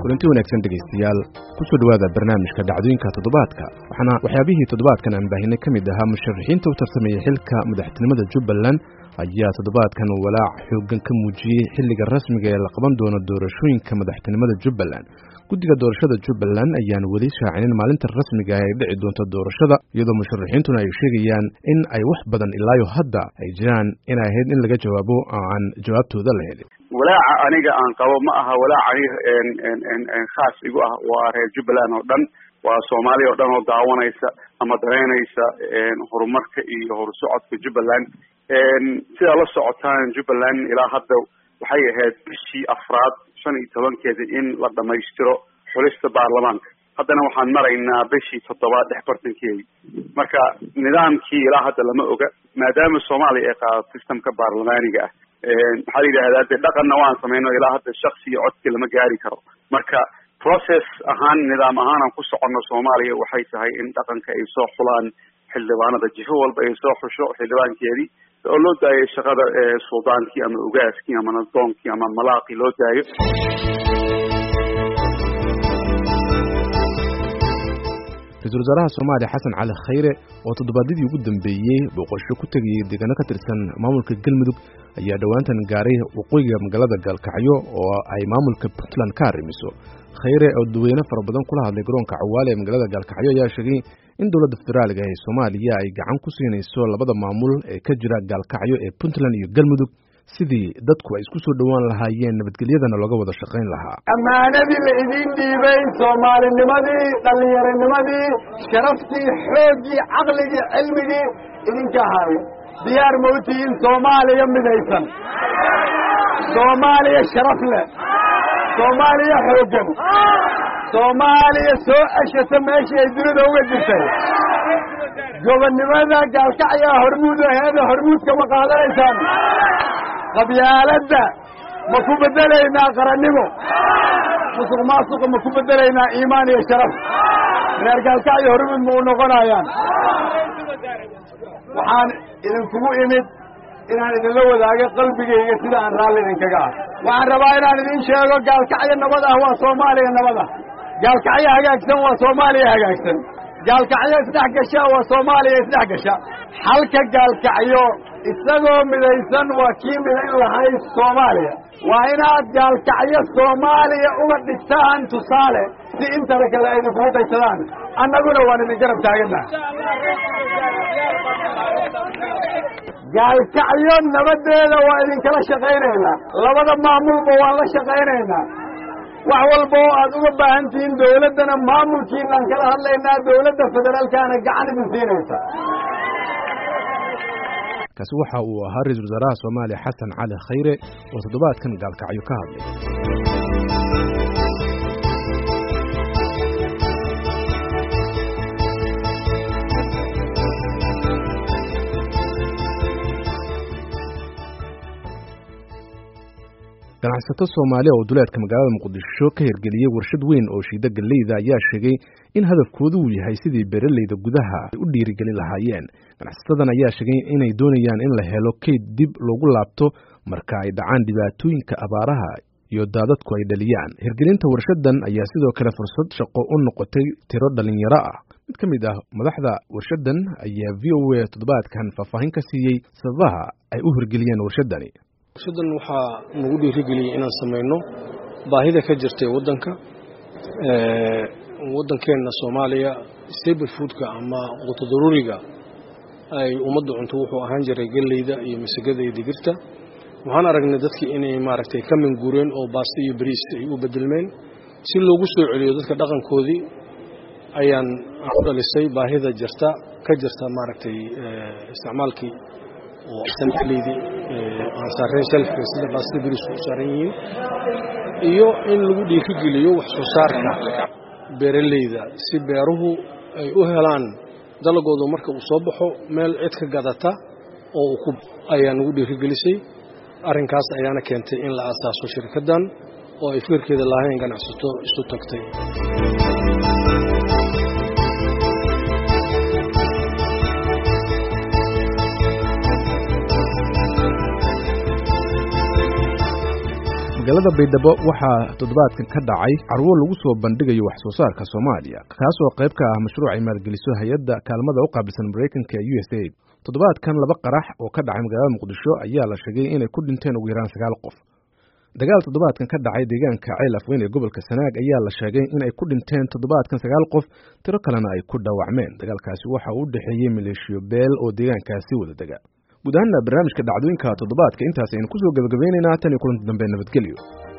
kulanti wanaagsan dhegeystayaal kusoo dhawaada barnaamijka dhacdooyinka toddobaadka waxaana waxyaabihii toddobaadkan aan baahinay ka mid ahaa musharaxiinta u tartamaya xilka madaxtinimada Jubbaland ayaa toddobaadkan walaac xooggan ka muujiyay xilliga rasmiga ee la qaban doono doorashooyinka madaxtinimada Jubbaland guddiga doorashada Jubbaland ayaan weli shaacinin maalinta rasmiga ah ee dhici doonta doorashada iyadoo musharaxiintuna ay sheegayaan in ay wax badan ilaa hadda ay jiraan in ay ahayd in laga jawaabo aan jawaabtooda la helin walaaca aniga aan qabo ma aha walaaca khaas igu ah waa reer Jubbaland oo dhan waa Soomaaliya oo dhan oo daawanaysa ama dareynaysa horumarka iyo horsocodka Jubbaland sida la socotaan Jubbaland ilaa hadda waxay ahayd bishii afraad 15 in la dhameystiro xulista baarlamaanka haddana waxaan maraynaa bishii 7 bartankeedii marka nidaamkii ilaa hadda lama oga maadaama Soomaaliya ay qaadato systemka baarlamaaniga ah maxaa la yidhaahdaa dhaqanna waan samayno ilaa hadda shakhsi iyo codki lama gaari karo marka process ahaan nidaam ahaan aan ku soconno Soomaaliya waxay tahay in dhaqanka ay soo xulaan xildhibaanada jiho walba ay soo xusho xildhibaankeedii oo loo daayo shaqada suldaankii ama ugaaskii ama nadoonkii ama malaaqii loo daayo Ra'iisul Wasaaraha Soomaaliya Xasan Cali Khayre oo toddobaadyadii ugu dambeeyay boqosho ku tagay deegaano ka tirsan maamulka Galmudug ayaa dhawaantan gaaray waqooyiga magaalada Galkacyo oo ay maamulka Puntland ka arrimiso Khayre oo dadweyne fara badan kula hadlay garoonka Cawaale ee magaalada Galkacyo ayaa sheegay in dawladda federaalka ee Soomaaliya ay gacan ku siinayso labada maamul ee ka jira Galkacyo ee Puntland iyo Galmudug sidii dadku ay isku soo dhawaan lahaayeen nabadgelyadana looga wada shaqayn lahaa amaanadii la idin dhiibay Soomaalinimadii dhalinyaranimadii sharaftii xoogii caqligii cilmigii idinka hayo diyaar mootiin Soomaaliya midaysan Soomaaliya sharaf leh Soomaaliya xooggan Soomaaliya soo ashata meeshii ay dunida uga jirtay gobonnimada Galkacyo hormuudka ma qaadanaysaan qabyaaladda ma ku bedelaynaa qarannimo musuqmaasuqa ma ku bedelaynaa iimaan iyo sharaf reer Galkacyo hormuud ma u noqonayaan waxaan idinkugu imid inaan idinla wadaago qalbigayga sida aan raalli idinkaga ah waxaan rabaa inaan idin sheego Galkacyo nabad ah waa Soomaaliya nabad ah Galkacyo hagaagsan waa Soomaaliya hagaagsan Galkacyo isdhex gasha waa Soomaaliya isdhex gasha halka Galkacyo isagoo midaysan waa kii midayn lahayd Soomaaliya waa inaad Galkacyo Soomaaliya uga dhigtaan tusaale si intana kale ay idinku daysadaan annaguna waan idin garab taaganaa Galkacyo nabadeeda waa idinkala shaqaynaynaa labada maamulba waan la shaqaynaynaa wax walba oo aad uga baahan tihiin dawladdana maamulkiinaan kala hadlaynaa dawladda federaalkaana gacan idin siinaysa kaasi waxa uu ahaa Ra'iisul Wasaaraha Soomaaliya Xasan Cali Khayre oo toddobaadkan Galkacyo ka hadlay ganacsato Soomaaliya oo duleedka magaalada Muqdisho ka hirgeliyay warshad weyn oo shiida galeyda ayaa sheegay in hadafkoodu uu yahay sidii beeraleyda gudaha ay u dhiirigelin lahaayeen ganacsatadan ayaa sheegay inay doonayaan in la helo kayd dib loogu laabto marka ay dhacaan dhibaatooyinka abaaraha iyo daadadku ay dhaliyaan hirgelinta warshadan ayaa sidoo kale fursad shaqo u noqotay tiro dhalinyaro ah mid ka mid ah madaxda warshadan ayaa VOA toddobaadkan faahfaahin ka siiyay sababaha ay u hirgeliyeen warshadani warshadan waxaa nagu dhiirigeliyay inaan samayno baahida ka jirtay waddankeena Soomaaliya stable foodka ama quuto daruuriga ay ummadda cunto wuxuu ahaan jiray galeyda iyo masagada iyo digirta waxaan aragnay dadkii inay maaragtay ka minguureen oo baasto iyo bariis ay u bedelmeen si loogu soo celiyo dadka dhaqankoodii ayaan ku dhalisay baahida ka jirta maaragtay isticmaalkii oo sanadleedii aan saareen shelfka sida baasto bariis u saaran yihiin iyo in lagu dhiirigeliyo wax soo saarka beeraleyda si beeruhu ay u helaan dalagoodu marka uu soo baxo meel cid ka gadata oo ayaan ugu dhiirigelisay arrinkaas ayaana keentay in la aasaaso shirkaddan oo ay fikirkeeda lahayn ganacsato isu tagtay magaalada Baydhabo waxaa toddobaadkan ka dhacay carwo lagu soo bandhigayo wax soo saarka Soomaaliya kaas oo qayb ka ah mashruuc ay maalgeliso hay'adda kaalmada u qaabilsan Mareykanka USAID. Toddobaadkan laba qarax oo ka dhacay magaalada Muqdisho ayaa la sheegay inay ku dhinteen ugu yaraan 9 qof. Dagaal toddobaadkan ka dhacay deegaanka Ceel Afweyn ee gobolka Sanaag ayaa la sheegay inay ku dhinteen toddobaadkan 9 qof, tiro kalena ay ku dhaawacmeen. Dagaalkaasi waxa uu u dhaxeeyay maleeshiyo beel oo deegaankaasi wada daga. guud ahaan barnaamijka dhacdooyinka toddobaadka intaas aynu ku soo gabagabaynaynaa tan iyo kulanti dambe nabadgelyo.